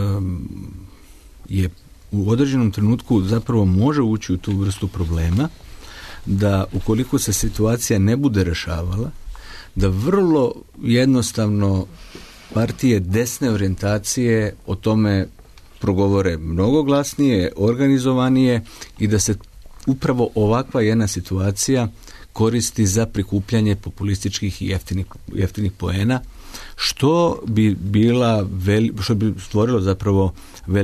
S6: je u određenom trenutku zapravo može ući u tu vrstu problema, da ukoliko se situacija ne bude rešavala, da vrlo jednostavno partije desne orijentacije o tome progovore mnogo glasnije, organizovanije i da se upravo ovakva jedna situacija koristi za prikupljanje populističkih i jeftinih poena, što bi stvorilo zapravo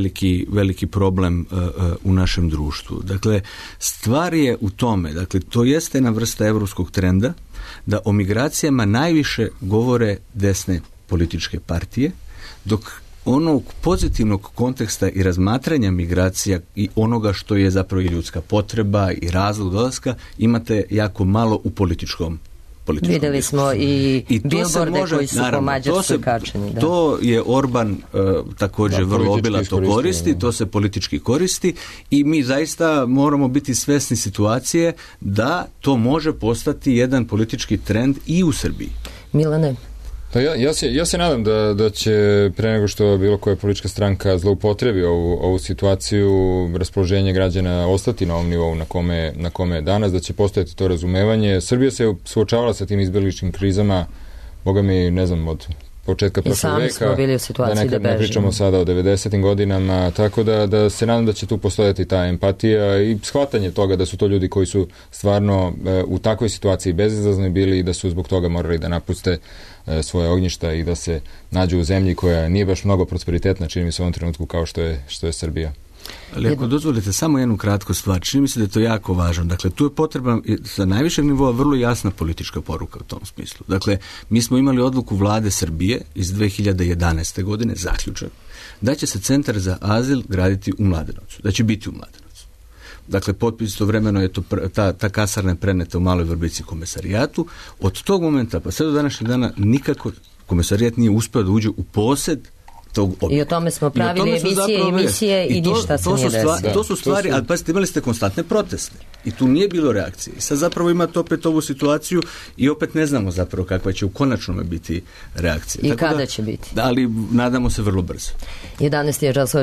S6: veliki problem u našem društvu. Dakle, stvar je u tome, dakle, to jeste jedna vrsta evropskog trenda, da o migracijama najviše govore desne političke partije, dok onog pozitivnog konteksta i razmatranja migracija i onoga što je zapravo i ljudska potreba i razlog dolaska imate jako malo u političkom
S2: Videli smo i bilborde koji su po Mađarskoj kačeni. Da.
S6: To je Orban također vrlo obilato koristi, to se politički koristi i mi zaista moramo biti svesni situacije da to može postati jedan politički trend i u Srbiji.
S2: Milane?
S7: Pa ja se nadam da će pre nego što bilo koja politička stranka zloupotrebi ovu situaciju, raspoloženje građana ostati na ovom nivou na kome je danas, da će postojati to razumevanje. Srbija se suočavala sa tim izbjegličkim krizama, boga mi, ne znam, od početka prošlog veka, da ne pričamo sada o 90. godinama, tako da se nadam da će tu postojati ta empatija i shvatanje toga da su to ljudi koji su stvarno u takvoj situaciji bezizazni bili i da su zbog toga morali da napuste svoje ognjišta i da se nađu u zemlji koja nije baš mnogo prosperitetna, čini mi se u ovom trenutku kao što je Srbija.
S6: Ali ako dozvolite samo jednu kratku stvar, čini mi se da je to jako važno. Dakle, tu je potrebna sa najvišeg nivoa vrlo jasna politička poruka u tom smislu. Dakle, mi smo imali odluku vlade Srbije iz 2011. godine, zaključak, da će se centar za azil graditi u Mladenovcu, da će biti u Mladenovcu. Dakle, potpis istovremeno je to ta kasarna je preneta u Maloj Vrbici komesarijatu. Od tog momenta pa sve do današnjeg dana nikako komesarijat nije uspio da uđe u posed tog objekta.
S2: I o tome smo pravili emisije i ništa se nije desilo.
S6: To su stvari, ali pazite, imali ste konstantne proteste i tu nije bilo reakcije. I sad zapravo imate opet ovu situaciju i opet ne znamo zapravo kakva će u konačnome biti reakcija.
S2: I kada će biti.
S6: Ali nadamo se vrlo brzo.
S2: 11 je časova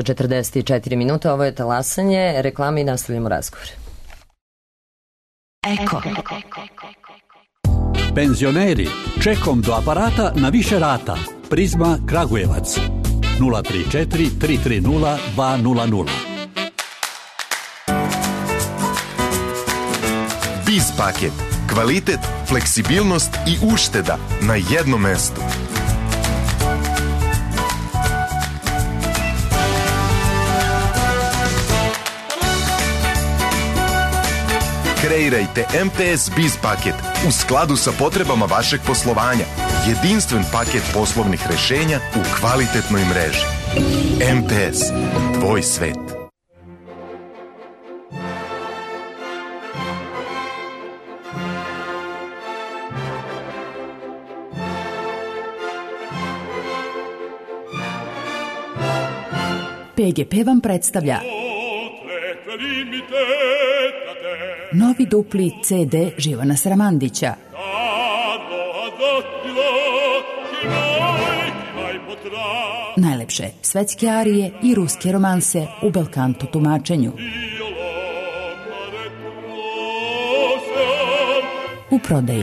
S2: 44 minuta, ovo je Talasanje, reklame i nastavljamo razgovor.
S10: Eko. Penzioneri, čekom do aparata na više rata. Prizma Kragujevac 034 330 200.
S11: Biz paket. Kvalitet, fleksibilnost i ušteda na jednom mestu. Kreirajte MTS Biz paket u skladu sa potrebama vašeg poslovanja. Jedinstven paket poslovnih rešenja u kvalitetnoj mreži. MTS. Tvoj svet.
S12: PGP vam predstavlja novi dupli CD Živana Sramandića. Najlepše svetske arije i ruske romanse u belkanto tumačenju. U prodaji.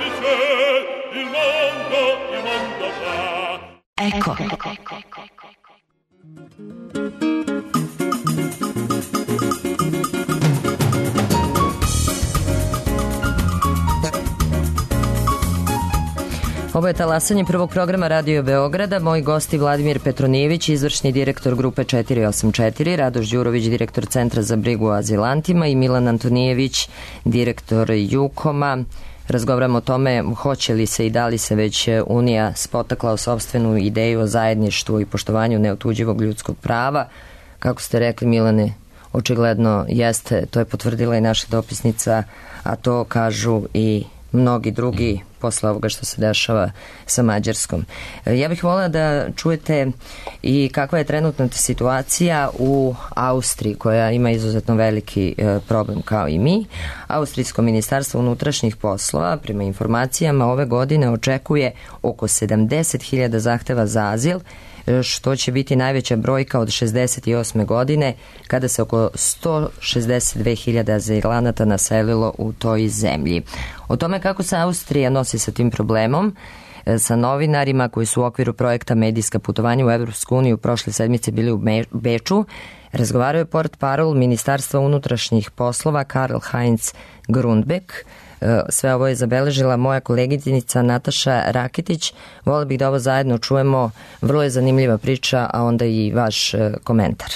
S12: Eko.
S2: Ovo je talasanje prvog programa Radio Beograda. Moji gosti Vladimir Petronijević, izvršni direktor grupe 484, Radoš Đurović, direktor Centra za brigu o azilantima i Milan Antonijević, direktor Jukoma. Razgovaramo o tome hoće li se i da li se već Unija spotakla o sopstvenu ideju o zajedništvu i poštovanju neotuđivog ljudskog prava. Kako ste rekli, Milane, očigledno jeste, to je potvrdila i naša dopisnica, a to kažu i mnogi drugi posle ovoga što se dešava sa Mađarskom. Ja bih voljela da čujete i kakva je trenutna situacija u Austriji, koja ima izuzetno veliki problem kao i mi. Austrijsko ministarstvo unutrašnjih poslova, prema informacijama, ove godine očekuje oko 70.000 zahteva za azil, što će biti najveća brojka od 68. godine, kada se oko 162.000 azilanata naselilo u toj zemlji. O tome kako se Austrija nosi sa tim problemom, sa novinarima koji su u okviru projekta Medijska putovanja u Evropsku uniju prošle sedmice bili u Beču, razgovarao je portparol Ministarstva unutrašnjih poslova Karl-Heinz Grundbeck. Sve ovo je zabeležila moja koleginica Nataša Rakitić. Volela bih da ovo zajedno čujemo. Vrlo je zanimljiva priča, a onda i vaš komentar.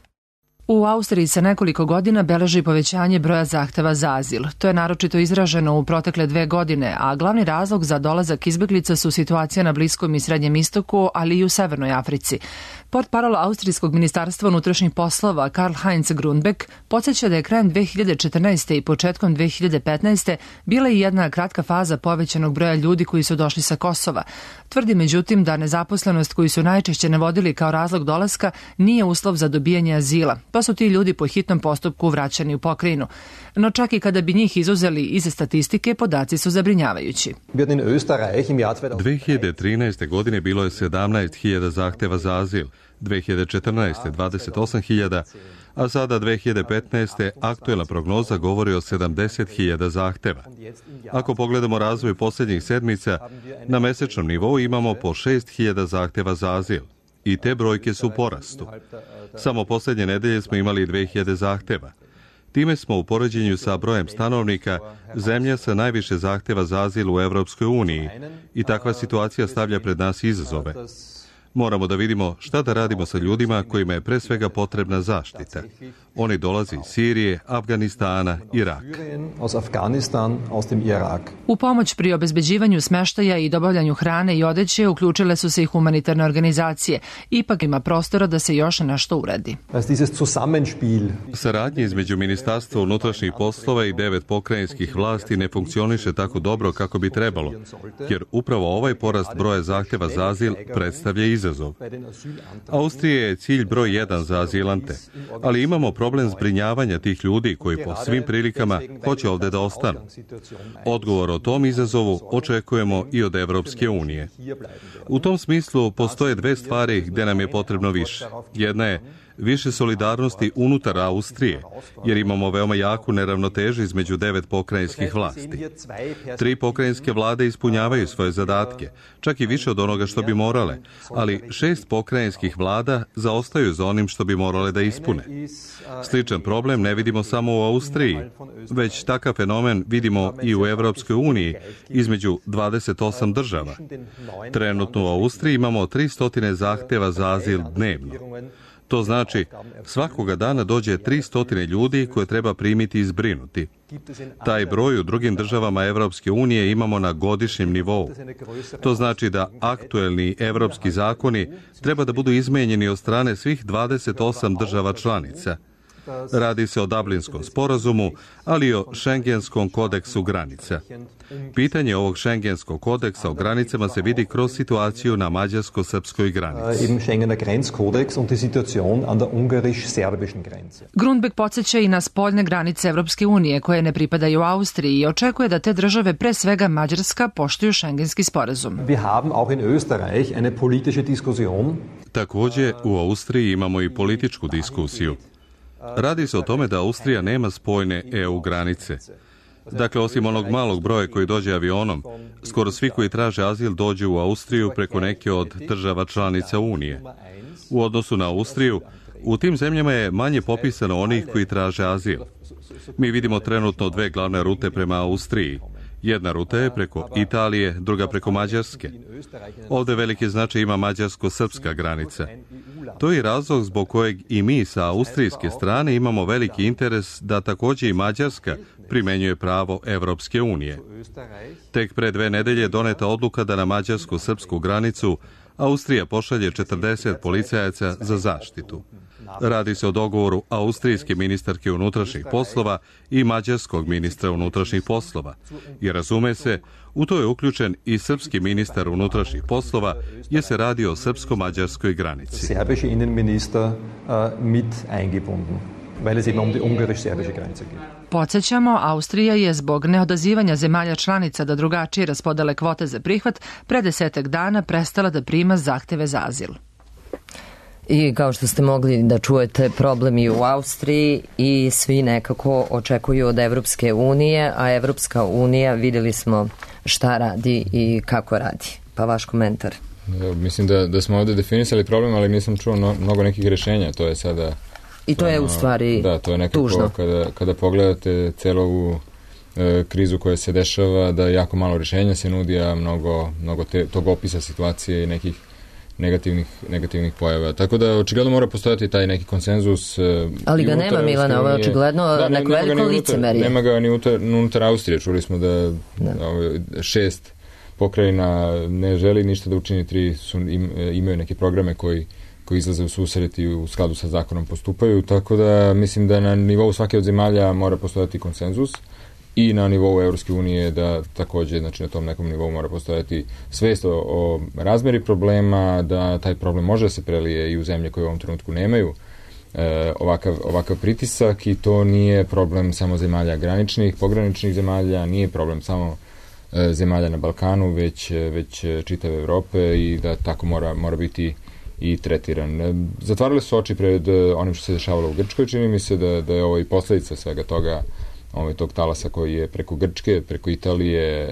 S13: U Austriji se nekoliko godina beleži povećanje broja zahteva za azil. To je naročito izraženo u protekle 2 godine, a glavni razlog za dolazak izbeglica su situacija na Bliskom i Srednjem istoku, ali i u Severnoj Africi. Portparol Austrijskog ministarstva unutrašnjih poslova Karl-Heinz Grundbeck podsjeća da je krajem 2014. i početkom 2015. bila i jedna kratka faza povećanog broja ljudi koji su došli sa Kosova. Tvrdi međutim da nezaposlenost koju su najčešće navodili kao razlog dolaska nije uslov za dobijanje azila, pa su ti ljudi po hitnom postupku vraćani u pokrajinu. No čak i kada bi njih izuzeli iz statistike, podaci su zabrinjavajući.
S14: 2013. godine bilo je 17.000 zahteva za azil, 2014. 28.000, a sada 2015. aktuelna prognoza govori o 70.000 zahteva. Ako pogledamo razvoj posljednjih sedmica, na mesečnom nivou imamo po 6.000 zahteva za azil. I te brojke su u porastu. Samo posljednje nedelje smo imali 2.000 zahteva. Time smo u poređenju sa brojem stanovnika zemlja sa najviše zahteva za azil u Evropskoj uniji i takva situacija stavlja pred nas izazove. Moramo da vidimo šta da radimo sa ljudima kojima je pre svega potrebna zaštita. Oni dolaze iz Sirije, Afganistana, Iraka.
S13: U pomoć pri obezbeđivanju smeštaja i dobavljanju hrane i odeće uključile su se i humanitarne organizacije. Ipak ima prostora da se još nešto uradi.
S14: Saradnja između Ministarstva unutrašnjih poslova i 9 pokrajinskih vlasti ne funkcioniše tako dobro kako bi trebalo, jer upravo ovaj porast broja zahteva za azil predstavlja izazov. Austrija je cilj broj 1 za azilante, ali imamo problem zbrinjavanja tih ljudi koji po svim prilikama hoće ovde da ostanu. Odgovor o tom izazovu očekujemo i od Evropske unije. U tom smislu postoje 2 stvari gde nam je potrebno više. Jedna je više solidarnosti unutar Austrije, jer imamo veoma jaku neravnotežu između 9 pokrajinskih vlasti. 3 pokrajinske vlade ispunjavaju svoje zadatke, čak i više od onoga što bi morale, ali 6 pokrajinskih vlada zaostaju za onim što bi morale da ispune. Sličan problem ne vidimo samo u Austriji, već takav fenomen vidimo i u Evropskoj uniji između 28 država. Trenutno u Austriji imamo 300 zahteva za azil dnevno. To znači, svakoga dana dođe 300 ljudi koje treba primiti i zbrinuti. Taj broj u drugim državama Evropske unije imamo na godišnjem nivou. To znači da aktuelni evropski zakoni treba da budu izmenjeni od strane svih 28 država članica. Radi se o Dublinskom sporazumu, ali i o Schengenskom kodeksu granica. Pitanje ovog Schengenskog kodeksa o granicama se vidi kroz situaciju na mađarsko-srpskoj granici.
S13: Grundbeck podsjeća i na spoljne granice Evropske unije koje ne pripadaju Austriji i očekuje da te države, pre svega Mađarska, poštuju Schengenski sporazum.
S14: Također, u Austriji imamo i političku diskusiju. Radi se o tome da Austrija nema spojne EU granice. Dakle, osim onog malog broja koji dođe avionom, skoro svi koji traže azil dođu u Austriju preko neke od država članica Unije. U odnosu na Austriju, u tim zemljama je manje popisano onih koji traže azil. Mi vidimo trenutno dve glavne rute prema Austriji. Jedna ruta je preko Italije, druga preko Mađarske. Ovdje veliki značaj ima mađarsko-srpska granica. To je razlog zbog kojeg i mi sa austrijske strane imamo veliki interes da također i Mađarska primenjuje pravo Evropske unije. Tek pre 2 nedelje doneta odluka da na mađarsko-srpsku granicu Austrija pošalje 40 policajaca za zaštitu. Radi se o dogovoru austrijske ministarke unutrašnjih poslova i mađarskog ministra unutrašnjih poslova. I razume se, u to je uključen i srpski ministar unutrašnjih poslova, jer se radi o srpsko-mađarskoj granici.
S15: Serbische Innenminister mit eingebunden, weil es eben um die ungarisch-serbische Grenze geht.
S13: Podsjećamo, Austrija je zbog neodazivanja zemalja članica da drugačije raspodele kvote za prihvat pre 10 dana prestala da prima zahteve za azil.
S2: I kao što ste mogli da čujete, problem i u Austriji i svi nekako očekuju od Evropske unije, a Evropska unija vidjeli smo šta radi i kako radi. Pa vaš komentar.
S7: Mislim da smo ovdje definisali problem, ali nisam čuo mnogo nekih rješenja. To je sada...
S2: I to je u stvari
S7: da, to je nekako tužno. Kada pogledate celu ovu krizu koja se dešava, da jako malo rješenja se nudi, a mnogo tog opisa situacije i nekih negativnih pojava. Tako da očigledno mora postojati taj neki konsenzus.
S2: Ali ga nema, Milana, ovo je očigledno neko veliko licemerje.
S7: Nema ga ni unutar Austrije. Čuli smo da 6 pokrajina ne želi ništa da učini, 3 imaju neke programe koji izlaze u susret i u skladu sa zakonom postupaju, tako da mislim da na nivou svake od zemalja mora postojati konsenzus i na nivou Evropske unije da također, znači na tom nekom nivou mora postojati svijest o razmeri problema, da taj problem može da se prelije i u zemlje koje u ovom trenutku nemaju ovakav pritisak, i to nije problem samo zemalja pograničnih zemalja, nije problem samo zemalja na Balkanu, već čitave Evrope, i da tako mora biti i tretiran. Zatvarali su oči pred onim što se dešavalo u Grčkoj. Čini mi se da je ovo i posljedica svega toga, tog talasa koji je preko Grčke, preko Italije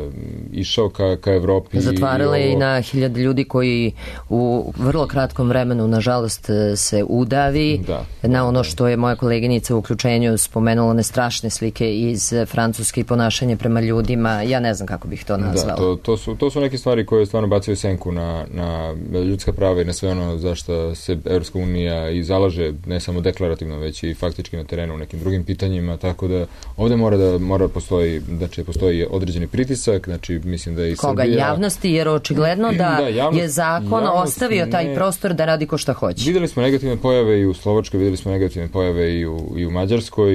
S7: išao ka Evropi.
S2: Zatvarala je i na 1000 ljudi koji u vrlo kratkom vremenu, nažalost, se udavi. Na ono što je moja koleginica u uključenju spomenula, one strašne slike iz Francuske i ponašanje prema ljudima. Ja ne znam kako bih to nazvala.
S7: To su neke stvari koje stvarno bacaju senku na ljudska prava i na sve ono za što se Evropska unija i zalaže, ne samo deklarativno, već i faktički na terenu u nekim drugim pitanjima, tako da ovdje mora postoji, znači postoji određeni pritisak, znači mislim da i
S2: Koga?
S7: Srbija...
S2: Javnosti, jer očigledno da je zakon ostavio taj prostor da radi ko šta hoće.
S7: Vidjeli smo negativne pojave i u Slovačkoj, vidjeli smo negativne pojave i u Mađarskoj,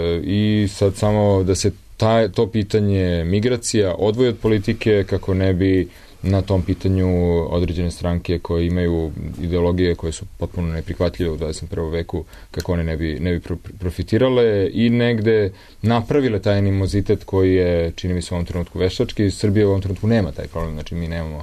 S7: i sad samo da se to pitanje migracija odvoji od politike, kako ne bi na tom pitanju određene stranke koje imaju ideologije koje su potpuno neprihvatljive u 21. veku, kako one ne bi profitirale i negde napravile taj animozitet koji je, čini mi se, u ovom trenutku veštački. Srbija u ovom trenutku nema taj problem, znači mi nemamo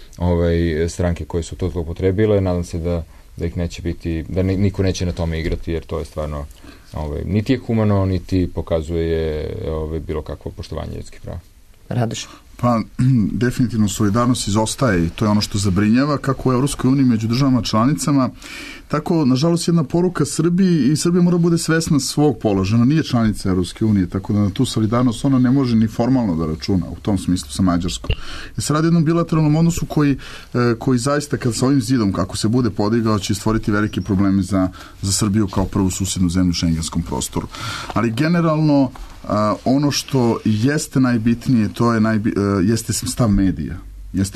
S7: stranke koje su to zloupotrebile. Nadam se da ih neće biti, da niko neće na tome igrati, jer to je stvarno niti je humano, niti pokazuje bilo kakvo poštovanje ljudskih prava.
S2: Radoš?
S9: Pa, definitivno solidarnost izostaje i to je ono što zabrinjava kako u Evropskoj uniji među državama članicama. Tako, nažalost, jedna poruka Srbiji, i Srbija mora bude svesna svog položaja. Ona nije članica Evropske unije, tako da na tu solidarnost ona ne može ni formalno da računa u tom smislu sa Mađarskom. Jer se radi o jednom bilateralnom odnosu koji zaista, kad sa ovim zidom, kako se bude podigao, će stvoriti velike probleme za Srbiju kao prvu susednu zemlju u šengenskom prostoru. Ali generalno, ono što jeste najbitnije, to je jeste stav medija. Jeste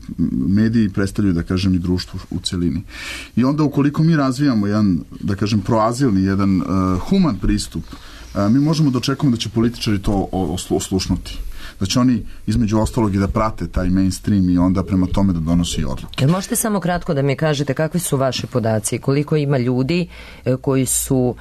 S9: mediji predstavljaju, da kažem, i društvo u celini. I onda ukoliko mi razvijamo jedan, da kažem, proazilni, jedan human pristup, mi možemo da očekujemo da će političari to oslušnuti. Da će oni između ostalog i da prate taj mainstream i onda prema tome da donosi odluke.
S2: Možete samo kratko da mi kažete kakvi su vaši podaci, koliko ima ljudi koji su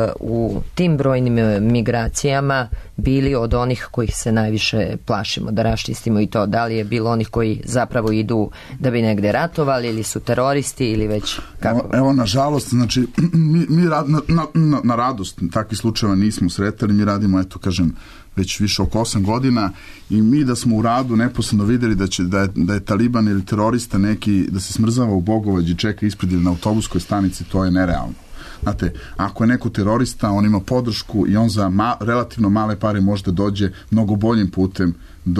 S2: u tim brojnim migracijama bili od onih kojih se najviše plašimo, da raščistimo i to, da li je bilo onih koji zapravo idu da bi negde ratovali ili su teroristi ili već kako?
S9: Evo nažalost, znači mi na radost takvih slučajeva nismo sretali, mi radimo, eto kažem, već više oko 8 godina i mi da smo u radu neposredno videli da je Taliban ili terorista neki, da se smrzava u Bogovađi, čeka ispred ili na autobuskoj stanici, to je nerealno. Znate, ako je neko terorista, on ima podršku i on za relativno male pare može da dođe mnogo boljim putem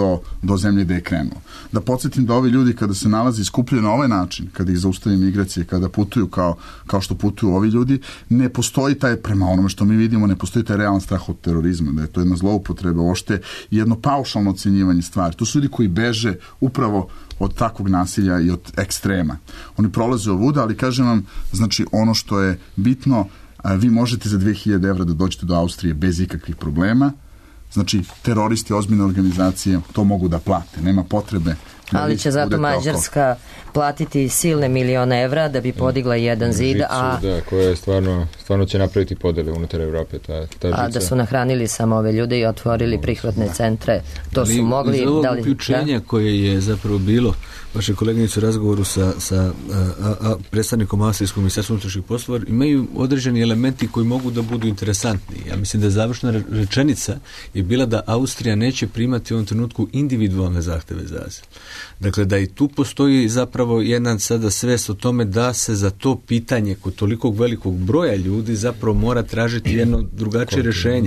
S9: do zemlje gde je krenuo. Da podsjetim da ovi ljudi kada se nalazi skupljeni na ovaj način, kada ih zaustavi migracije, kada putuju kao što putuju ovi ljudi, ne postoji taj, prema onome što mi vidimo, ne postoji taj realan strah od terorizma, da je to jedna zloupotreba, ošte jedno paušalno ocenjivanje stvari. To su ljudi koji beže upravo od takvog nasilja i od ekstrema. Oni prolaze ovuda, ali kažem vam, znači ono što je bitno, vi možete za 2000 € da dođete do Austrije bez ikakvih problema. Znači, teroristi, ozbiljne organizacije to mogu da plate. Nema potrebe.
S2: Ali će zato Mađarska platiti silne milione evra da bi podigla jedan zid.
S7: Da, koja je stvarno će napraviti podele unutar Evrope. Ta žica.
S2: Da su nahranili samo ove ljude i otvorili prihvatne centre. To su mogli.
S6: Iz ovog uključenja koje je zapravo bilo vaše koleginice u razgovoru sa predstavnikom Austrijskog ministarstva unutrašnjih poslova, imaju određeni elementi koji mogu da budu interesantni. Ja mislim da je završna rečenica je bila da Austrija neće primati u ovom trenutku individualne zahteve za azil. Dakle, da i tu postoji zapravo jedan sada svest o tome da se za to pitanje kod tolikog velikog broja ljudi zapravo mora tražiti jedno drugačije rješenje.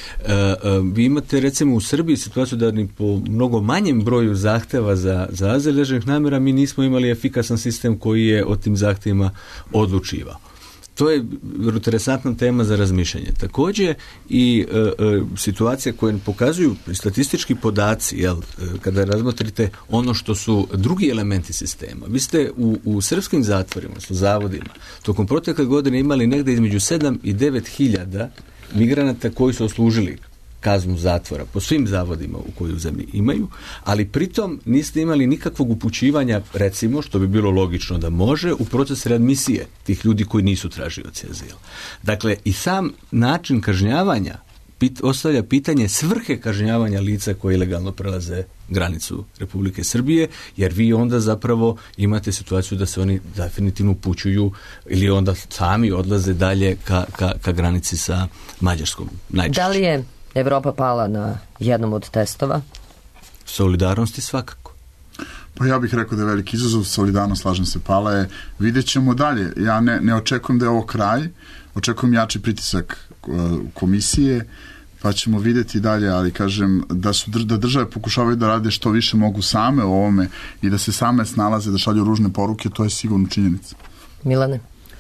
S6: Vi imate recimo u Srbiji situaciju da ni po mnogo manjem broju zahteva za azil ležnih namjera mi nismo imali efikasan sistem koji je o tim zahtjevima odlučivao. To je interesantna tema za razmišljanje. Također i situacije koje pokazuju statistički podaci, kada razmotrite ono što su drugi elementi sistema. Vi ste u srpskim zatvorima, zavodima, tokom protekle godine imali negdje između 7 i 9 hiljada migranata koji su oslužili kaznu zatvora po svim zavodima u koju u zemlji imaju, ali pritom niste imali nikakvog upućivanja, recimo, što bi bilo logično da može, u proces readmisije tih ljudi koji nisu tražioci azila. Dakle, i sam način kažnjavanja ostavlja pitanje svrhe kažnjavanja lica koji ilegalno prelaze granicu Republike Srbije, jer vi onda zapravo imate situaciju da se oni definitivno upućuju ili onda sami odlaze dalje ka granici sa Mađarskom. Najčešće.
S2: Da li je Evropa pala na jednom od testova?
S6: Solidarnosti svakako.
S9: Pa ja bih rekao da je veliki izazov, solidarnost, slažem se, pala je. Vidjet ćemo dalje. Ja ne očekujem da je ovo kraj, očekujem jači pritisak komisije, pa ćemo vidjeti dalje, ali kažem da države pokušavaju da rade što više mogu same o ovome i da se same snalaze, da šalju ružne poruke, to je sigurno činjenica.
S2: Milane?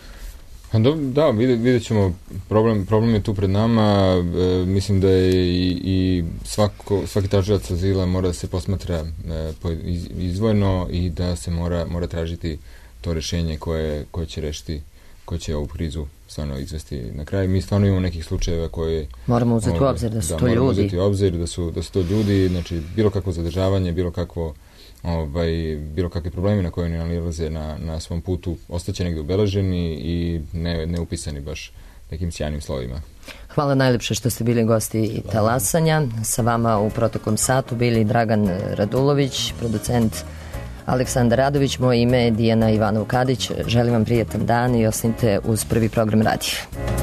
S7: Da, vidjet ćemo, problem je tu pred nama, mislim da je i svaki tražilac azila mora da se posmatra izdvojeno i da se mora tražiti to rješenje koje će rešiti, koje će ovu krizu stvarno izvesti na kraj. Mi stvarno imamo nekih slučajeva koje
S2: moramo uzeti u obzir da su to ljudi.
S7: Moramo uzeti u obzir da su to ljudi, znači bilo kakvo zadržavanje, bilo kakve problemi na koje oni nalaze na svom putu ostaće negdje obeleženi i ne upisani baš nekim sjajnim slovima.
S2: Hvala najljepše što ste bili gosti Talasanja. Sa vama u proteklom satu bili Dragan Radulović, producent Aleksandar Radović, moje ime je Dijana Ivanov-Kadić. Želim vam prijetan dan i ostanite uz Prvi program radija.